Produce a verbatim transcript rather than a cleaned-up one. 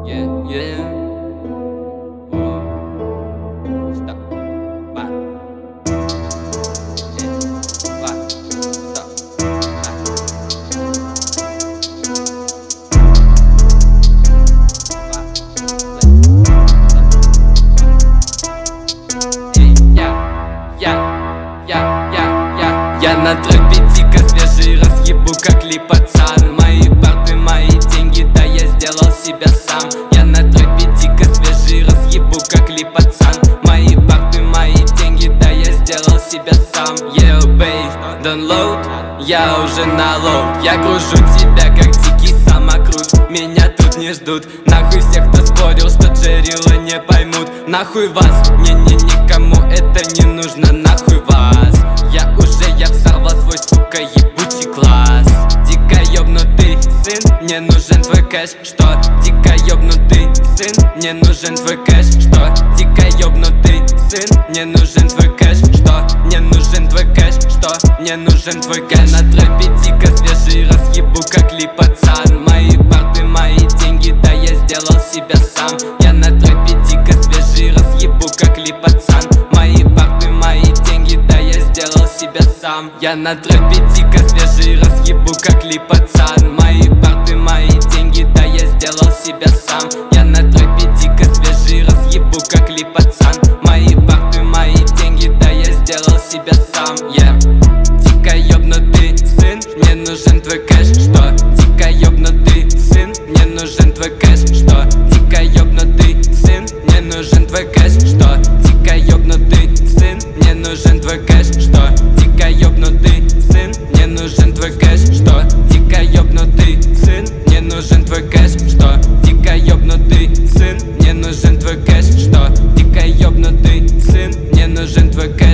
Yeah, yeah. Oh. Stop. Back. Yeah. Back. Stop. Back. Back. Эй, я, я, я, я, я. Я на тропе дико свежий, разъебу как ли пацан. Мои парты, мои деньги, да я сделал себя сам. Я на тропе дико свежий, разъебу как ли пацан. Мои парты, мои деньги, да я сделал себя сам. Yeah, babe, download, я уже на лоуд. Я кружу тебя как дикий самокрут. Меня тут не ждут. Нахуй всех, кто спорил, что Джерила не поймут. Нахуй вас, не-не, никому это не нужно. Нахуй вас. Я уже, я взорвал свой, сука, ебучий класс. Дико ёбнутый сын, мне нужен твой кэш. Что? Дико ёбнутый сын, мне нужен твой кэш. Что? Дико ёбнутый сын, мне нужен твой кэш. Что? Мне нужен твой кэш. Что? Мне нужен твой кэш. На тропе дико свежий, разъебу как ли пацан. Мои парты, мои деньги, да я сделал себя сам. Я на тропе дико свежий, разъебу как ли пацан. Мои парты, мои деньги, да я сделал себя сам. Я на тропе дико свежий, разъебу как ли пацан. Мои парты, мои деньги, да я сделал себя сам. Я на тропе дико свежий, разъебу как ли пацан. Мои парты, мои деньги, да я сделал себя сам. Yeah. Дико ёбнутый сын, мне нужен твой кэш. Что? Дико ёбнутый сын, мне нужен твой кэш. Что? Дико ёбнутый сын, мне нужен твой кэш. Что? Дико ёбнутый сын, мне нужен твой кэш. Что? Дико ёбнутый сын, мне нужен твой кэш. Что? Дико ёбнутый сын, мне нужен твой кэш. Что? Дико ёбнутый сын, мне нужен твой кэш. Что? Дико ёбнутый сын, мне нужен твой кэш.